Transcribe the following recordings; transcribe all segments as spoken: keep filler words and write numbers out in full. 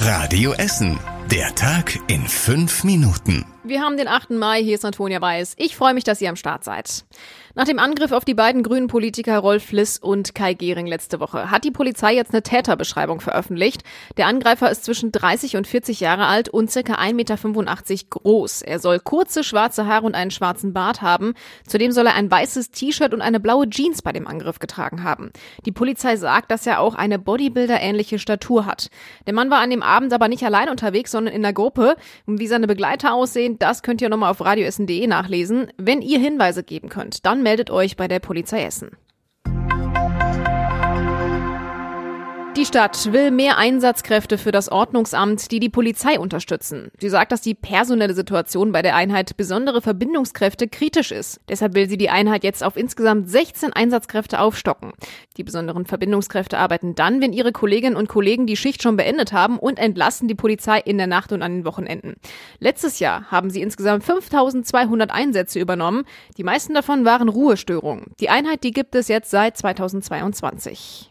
Radio Essen. Der Tag in fünf Minuten. Wir haben den achten Mai, hier ist Antonia Weiß. Ich freue mich, dass ihr am Start seid. Nach dem Angriff auf die beiden grünen Politiker Rolf Liss und Kai Gehring letzte Woche hat die Polizei jetzt eine Täterbeschreibung veröffentlicht. Der Angreifer ist zwischen dreißig und vierzig Jahre alt und ca. eins Komma fünfundachtzig Meter groß. Er soll kurze schwarze Haare und einen schwarzen Bart haben. Zudem soll er ein weißes T-Shirt und eine blaue Jeans bei dem Angriff getragen haben. Die Polizei sagt, dass er auch eine Bodybuilder-ähnliche Statur hat. Der Mann war an dem Abend aber nicht allein unterwegs, sondern in der Gruppe. Und wie seine Begleiter aussehen, das könnt ihr nochmal auf radioessen punkt de nachlesen. Wenn ihr Hinweise geben könnt, dann meldet euch bei der Polizei Essen. Die Stadt will mehr Einsatzkräfte für das Ordnungsamt, die die Polizei unterstützen. Sie sagt, dass die personelle Situation bei der Einheit besondere Verbindungskräfte kritisch ist. Deshalb will sie die Einheit jetzt auf insgesamt sechzehn Einsatzkräfte aufstocken. Die besonderen Verbindungskräfte arbeiten dann, wenn ihre Kolleginnen und Kollegen die Schicht schon beendet haben und entlasten die Polizei in der Nacht und an den Wochenenden. Letztes Jahr haben sie insgesamt fünftausendzweihundert Einsätze übernommen. Die meisten davon waren Ruhestörungen. Die Einheit, die gibt es jetzt seit zweitausendzweiundzwanzig.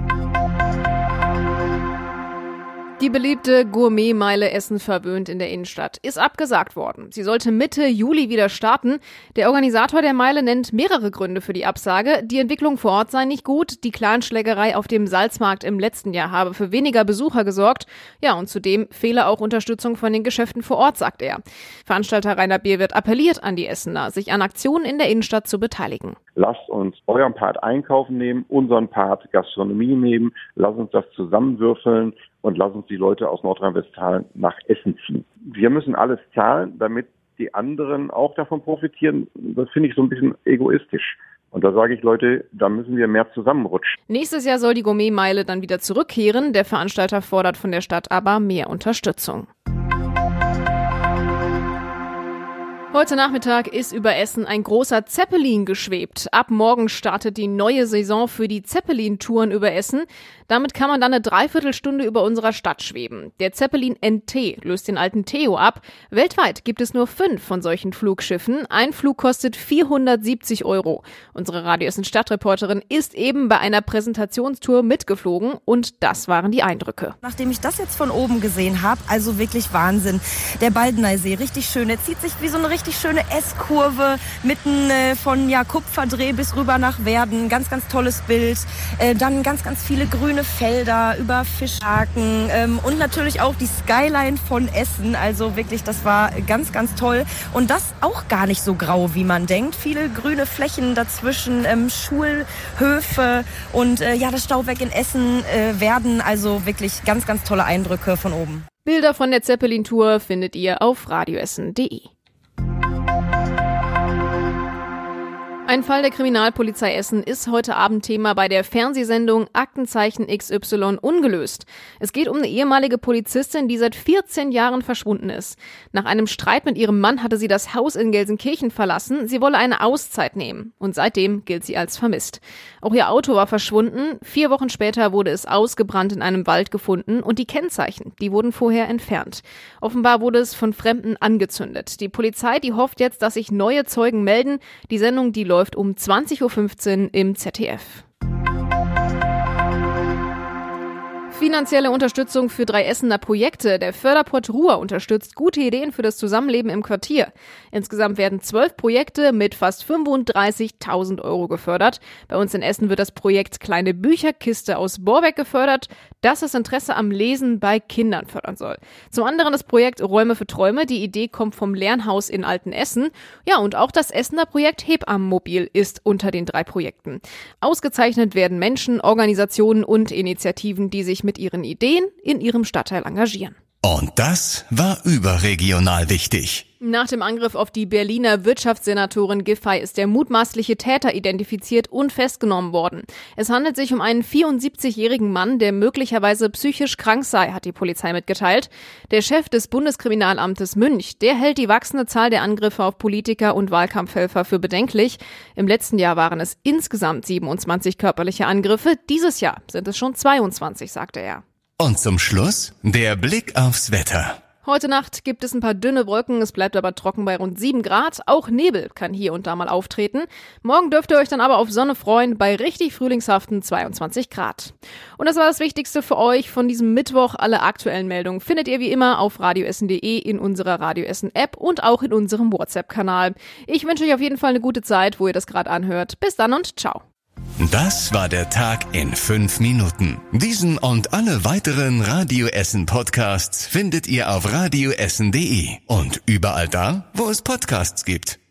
Die beliebte Gourmetmeile Essen verwöhnt in der Innenstadt ist abgesagt worden. Sie sollte Mitte Juli wieder starten. Der Organisator der Meile nennt mehrere Gründe für die Absage. Die Entwicklung vor Ort sei nicht gut. Die Clanschlägerei auf dem Salzmarkt im letzten Jahr habe für weniger Besucher gesorgt. Ja, und zudem fehle auch Unterstützung von den Geschäften vor Ort, sagt er. Veranstalter Rainer Beerwirth appelliert an die Essener, sich an Aktionen in der Innenstadt zu beteiligen. Lasst uns euren Part Einkaufen nehmen, unseren Part Gastronomie nehmen. Lasst uns das zusammenwürfeln und lasst uns die Leute aus Nordrhein-Westfalen nach Essen ziehen. Wir müssen alles zahlen, damit die anderen auch davon profitieren. Das finde ich so ein bisschen egoistisch. Und da sage ich, Leute, da müssen wir mehr zusammenrutschen. Nächstes Jahr soll die Gourmetmeile dann wieder zurückkehren. Der Veranstalter fordert von der Stadt aber mehr Unterstützung. Heute Nachmittag ist über Essen ein großer Zeppelin geschwebt. Ab morgen startet die neue Saison für die Zeppelin-Touren über Essen. Damit kann man dann eine Dreiviertelstunde über unserer Stadt schweben. Der Zeppelin N T löst den alten Theo ab. Weltweit gibt es nur fünf von solchen Flugschiffen. Ein Flug kostet vierhundertsiebzig Euro. Unsere Radio Essen Stadtreporterin ist eben bei einer Präsentationstour mitgeflogen und das waren die Eindrücke. Nachdem ich das jetzt von oben gesehen habe, also wirklich Wahnsinn. Der Baldeneysee, richtig schön. Er zieht sich wie so eine richtig schöne S-Kurve mitten äh, von ja, Kupferdreh bis rüber nach Werden. Ganz, ganz tolles Bild. Äh, dann ganz, ganz viele grüne Felder über Fischhaken ähm, und natürlich auch die Skyline von Essen. Also wirklich, das war ganz, ganz toll. Und das auch gar nicht so grau, wie man denkt. Viele grüne Flächen dazwischen, ähm, Schulhöfe und äh, ja, das Stauwerk in Essen, äh, Werden. Also wirklich ganz, ganz tolle Eindrücke von oben. Bilder von der Zeppelin-Tour findet ihr auf radioessen punkt de. Ein Fall der Kriminalpolizei Essen ist heute Abend Thema bei der Fernsehsendung Aktenzeichen X Y ungelöst. Es geht um eine ehemalige Polizistin, die seit vierzehn Jahren verschwunden ist. Nach einem Streit mit ihrem Mann hatte sie das Haus in Gelsenkirchen verlassen. Sie wolle eine Auszeit nehmen und seitdem gilt sie als vermisst. Auch ihr Auto war verschwunden. Vier Wochen später wurde es ausgebrannt in einem Wald gefunden und die Kennzeichen, die wurden vorher entfernt. Offenbar wurde es von Fremden angezündet. Die Polizei, die hofft jetzt, dass sich neue Zeugen melden. Die Sendung, die läuft um zwanzig Uhr fünfzehn im Z D F. Finanzielle Unterstützung für drei Essener Projekte. Der Förderpott Ruhr unterstützt gute Ideen für das Zusammenleben im Quartier. Insgesamt werden zwölf Projekte mit fast fünfunddreißigtausend Euro gefördert. Bei uns in Essen wird das Projekt Kleine Bücherkiste aus Borbeck gefördert, das das Interesse am Lesen bei Kindern fördern soll. Zum anderen das Projekt Räume für Träume. Die Idee kommt vom Lernhaus in Altenessen. Ja, und auch das Essener Projekt Hebammenmobil ist unter den drei Projekten. Ausgezeichnet werden Menschen, Organisationen und Initiativen, die sich mit ihren Ideen in ihrem Stadtteil engagieren. Und das war überregional wichtig. Nach dem Angriff auf die Berliner Wirtschaftssenatorin Giffey ist der mutmaßliche Täter identifiziert und festgenommen worden. Es handelt sich um einen vierundsiebzigjährigen Mann, der möglicherweise psychisch krank sei, hat die Polizei mitgeteilt. Der Chef des Bundeskriminalamtes Münch, der hält die wachsende Zahl der Angriffe auf Politiker und Wahlkampfhelfer für bedenklich. Im letzten Jahr waren es insgesamt siebenundzwanzig körperliche Angriffe. Dieses Jahr sind es schon zweiundzwanzig, sagte er. Und zum Schluss der Blick aufs Wetter. Heute Nacht gibt es ein paar dünne Wolken, es bleibt aber trocken bei rund sieben Grad. Auch Nebel kann hier und da mal auftreten. Morgen dürft ihr euch dann aber auf Sonne freuen bei richtig frühlingshaften zweiundzwanzig Grad. Und das war das Wichtigste für euch von diesem Mittwoch. Alle aktuellen Meldungen findet ihr wie immer auf radioessen punkt de, in unserer Radio Essen App und auch in unserem WhatsApp-Kanal. Ich wünsche euch auf jeden Fall eine gute Zeit, wo ihr das gerade anhört. Bis dann und ciao. Das war der Tag in fünf Minuten. Diesen und alle weiteren Radio Essen Podcasts findet ihr auf radioessen punkt de und überall da, wo es Podcasts gibt.